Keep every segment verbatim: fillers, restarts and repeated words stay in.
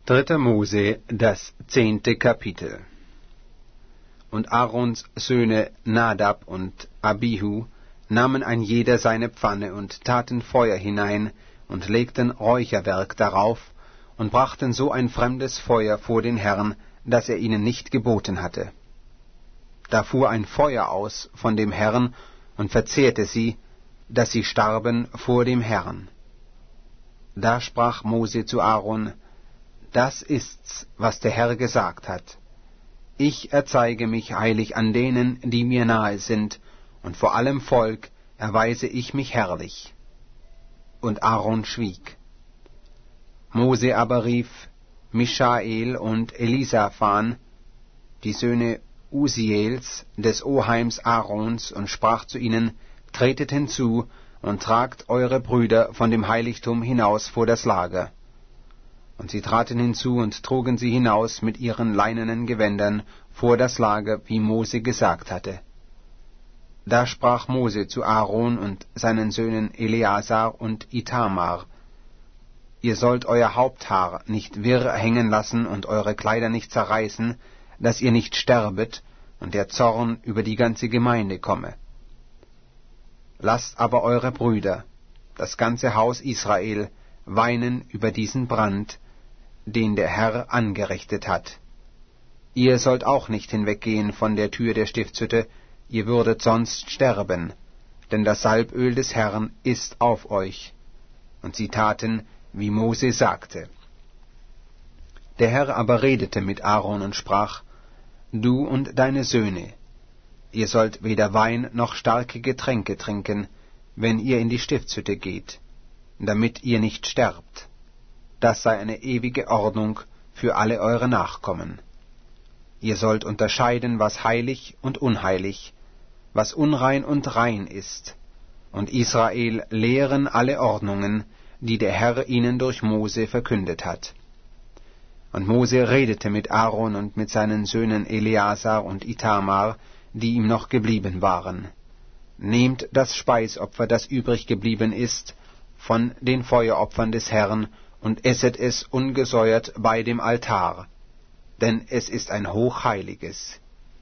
Dritter Mose, das zehnte Kapitel. Und Aarons Söhne Nadab und Abihu nahmen ein jeder seine Pfanne und taten Feuer hinein und legten Räucherwerk darauf und brachten so ein fremdes Feuer vor den Herrn, das er ihnen nicht geboten hatte. Da fuhr ein Feuer aus von dem Herrn und verzehrte sie, dass sie starben vor dem Herrn. Da sprach Mose zu Aaron: Das ist's, was der Herr gesagt hat. Ich erzeige mich heilig an denen, die mir nahe sind, und vor allem Volk erweise ich mich herrlich. Und Aaron schwieg. Mose aber rief Mischael und Elisaphan, die Söhne Usiels, des Oheims Aarons, und sprach zu ihnen: Tretet hinzu und tragt eure Brüder von dem Heiligtum hinaus vor das Lager. Und sie traten hinzu und trugen sie hinaus mit ihren leinenen Gewändern vor das Lager, wie Mose gesagt hatte. Da sprach Mose zu Aaron und seinen Söhnen Eleazar und Ithamar: Ihr sollt euer Haupthaar nicht wirr hängen lassen und eure Kleider nicht zerreißen, dass ihr nicht sterbet und der Zorn über die ganze Gemeinde komme. Lasst aber eure Brüder, das ganze Haus Israel, weinen über diesen Brand, den der Herr angerichtet hat. Ihr sollt auch nicht hinweggehen von der Tür der Stiftshütte, ihr würdet sonst sterben, denn das Salböl des Herrn ist auf euch. Und sie taten, wie Mose sagte. Der Herr aber redete mit Aaron und sprach: Du und deine Söhne, ihr sollt weder Wein noch starke Getränke trinken, wenn ihr in die Stiftshütte geht, damit ihr nicht sterbt. Das sei eine ewige Ordnung für alle eure Nachkommen. Ihr sollt unterscheiden, was heilig und unheilig, was unrein und rein ist, und Israel lehren alle Ordnungen, die der Herr ihnen durch Mose verkündet hat. Und Mose redete mit Aaron und mit seinen Söhnen Eleazar und Ithamar, die ihm noch geblieben waren: Nehmt das Speisopfer, das übrig geblieben ist, von den Feueropfern des Herrn, und esset es ungesäuert bei dem Altar, denn es ist ein hochheiliges.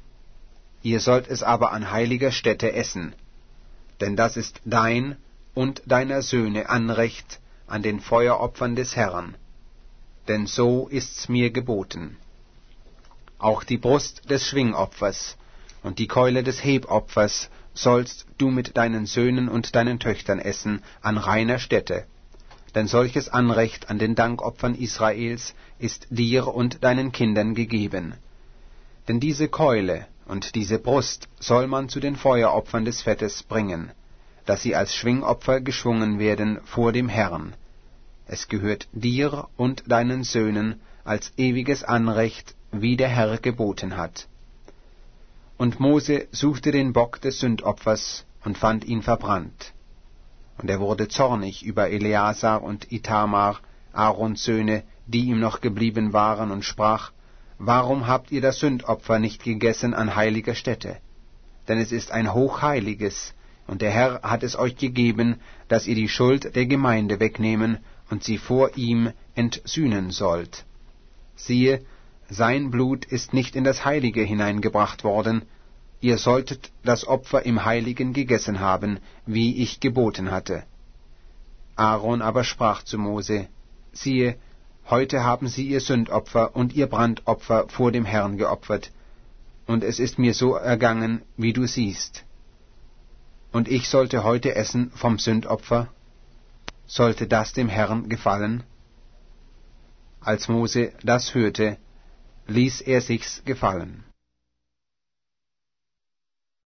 Ihr sollt es aber an heiliger Stätte essen, denn das ist dein und deiner Söhne Anrecht an den Feueropfern des Herrn, denn so ist's mir geboten. Auch die Brust des Schwingopfers und die Keule des Hebopfers sollst du mit deinen Söhnen und deinen Töchtern essen an reiner Stätte, denn solches Anrecht an den Dankopfern Israels ist dir und deinen Kindern gegeben. Denn diese Keule und diese Brust soll man zu den Feueropfern des Fettes bringen, dass sie als Schwingopfer geschwungen werden vor dem Herrn. Es gehört dir und deinen Söhnen als ewiges Anrecht, wie der Herr geboten hat. Und Mose suchte den Bock des Sündopfers und fand ihn verbrannt. Und er wurde zornig über Eleazar und Ithamar, Aarons Söhne, die ihm noch geblieben waren, und sprach: Warum habt ihr das Sündopfer nicht gegessen an heiliger Stätte? Denn es ist ein hochheiliges, und der Herr hat es euch gegeben, dass ihr die Schuld der Gemeinde wegnehmen und sie vor ihm entsühnen sollt. Siehe, sein Blut ist nicht in das Heilige hineingebracht worden. Ihr solltet das Opfer im Heiligen gegessen haben, wie ich geboten hatte. Aaron aber sprach zu Mose: Siehe, heute haben sie ihr Sündopfer und ihr Brandopfer vor dem Herrn geopfert, und es ist mir so ergangen, wie du siehst. Und ich sollte heute essen vom Sündopfer? Sollte das dem Herrn gefallen? Als Mose das hörte, ließ er sich's gefallen.